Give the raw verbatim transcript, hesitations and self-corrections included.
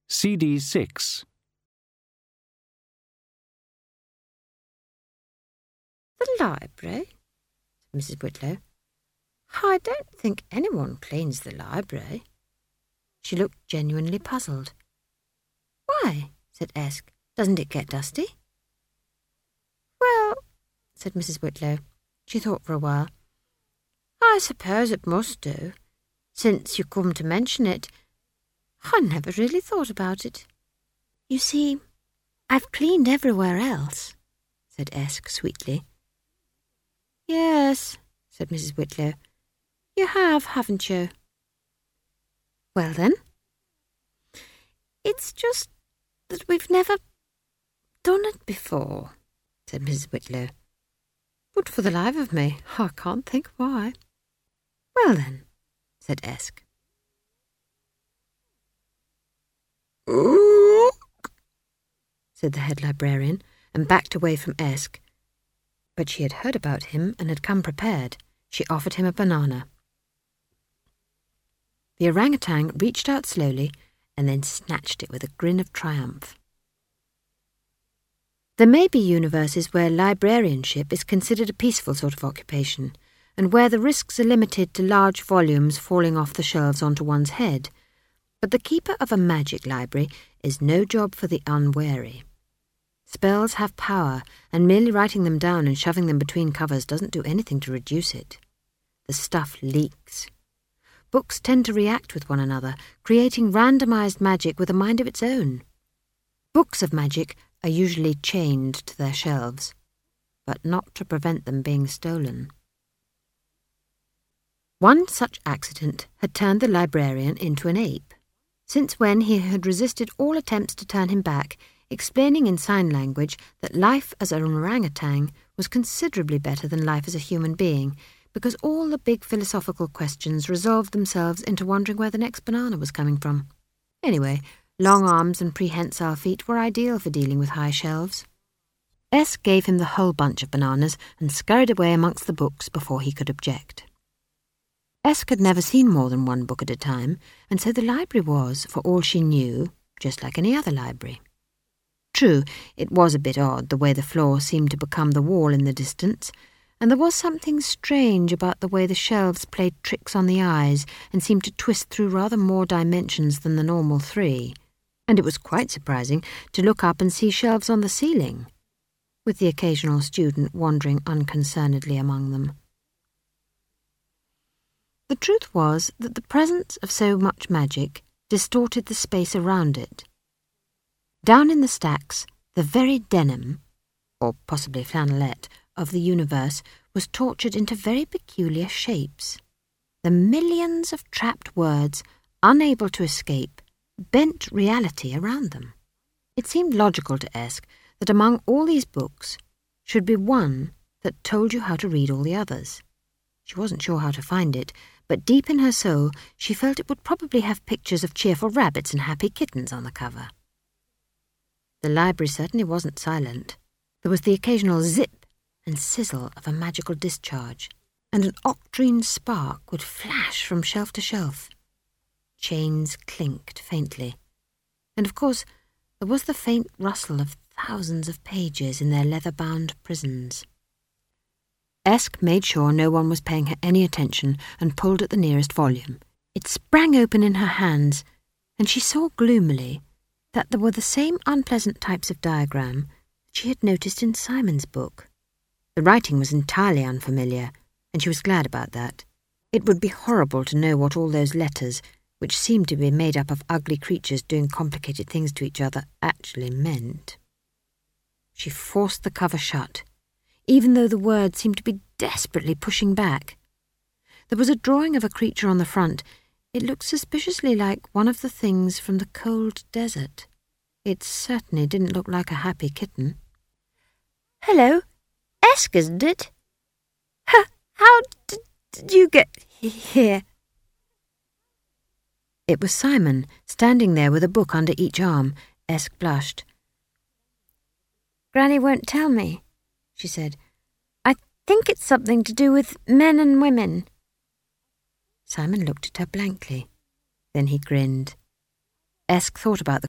C D six. The library? Said Missus Whitlow. I don't think anyone cleans the library. She looked genuinely puzzled. Why? Said Esk. Doesn't it get dusty? Well, said Missus Whitlow. She thought for a while. I suppose it must do. Since you come to mention it, I never really thought about it. You see, I've cleaned everywhere else, said Esk sweetly. Yes, said Missus Whitlow. You have, haven't you? Well then, it's just that we've never done it before, said Missus Whitlow. But for the life of me, I can't think why. Well then, said Esk. Ook, said the head librarian, and backed away from Esk. But she had heard about him and had come prepared. She offered him a banana. The orangutan reached out slowly and then snatched it with a grin of triumph. There may be universes where librarianship is considered a peaceful sort of occupation, and where the risks are limited to large volumes falling off the shelves onto one's head, but the keeper of a magic library is no job for the unwary. Spells have power, and merely writing them down and shoving them between covers doesn't do anything to reduce it. The stuff leaks. Books tend to react with one another, creating randomized magic with a mind of its own. Books of magic are usually chained to their shelves, but not to prevent them being stolen. One such accident had turned the librarian into an ape, since when he had resisted all attempts to turn him back, explaining in sign language that life as an orangutan was considerably better than life as a human being, because all the big philosophical questions resolved themselves into wondering where the next banana was coming from. Anyway, long arms and prehensile feet were ideal for dealing with high shelves. Esk gave him the whole bunch of bananas and scurried away amongst the books before he could object. Esk had never seen more than one book at a time, and so the library was, for all she knew, just like any other library. True, it was a bit odd the way the floor seemed to become the wall in the distance, and there was something strange about the way the shelves played tricks on the eyes and seemed to twist through rather more dimensions than the normal three, and it was quite surprising to look up and see shelves on the ceiling, with the occasional student wandering unconcernedly among them. The truth was that the presence of so much magic distorted the space around it. Down in the stacks, the very denim, or possibly flannelette, of the universe was tortured into very peculiar shapes. The millions of trapped words, unable to escape, bent reality around them. It seemed logical to Esk that among all these books should be one that told you how to read all the others. She wasn't sure how to find it, but deep in her soul she felt it would probably have pictures of cheerful rabbits and happy kittens on the cover. The library certainly wasn't silent. There was the occasional zip and sizzle of a magical discharge, and an octrine spark would flash from shelf to shelf. Chains clinked faintly, and of course there was the faint rustle of thousands of pages in their leather-bound prisons. Esk made sure no one was paying her any attention and pulled at the nearest volume. It sprang open in her hands, and she saw gloomily that there were the same unpleasant types of diagram that she had noticed in Simon's book. The writing was entirely unfamiliar, and she was glad about that. It would be horrible to know what all those letters, which seemed to be made up of ugly creatures doing complicated things to each other, actually meant. She forced the cover shut, even though the words seemed to be desperately pushing back. There was a drawing of a creature on the front. It looked suspiciously like one of the things from the cold desert. It certainly didn't look like a happy kitten. "Hello, Esk, isn't it? Ha, how did, did you get here?" It was Simon, standing there with a book under each arm. Esk blushed. "Granny won't tell me," she said. "I think it's something to do with men and women." Simon looked at her blankly. Then he grinned. Esk thought about the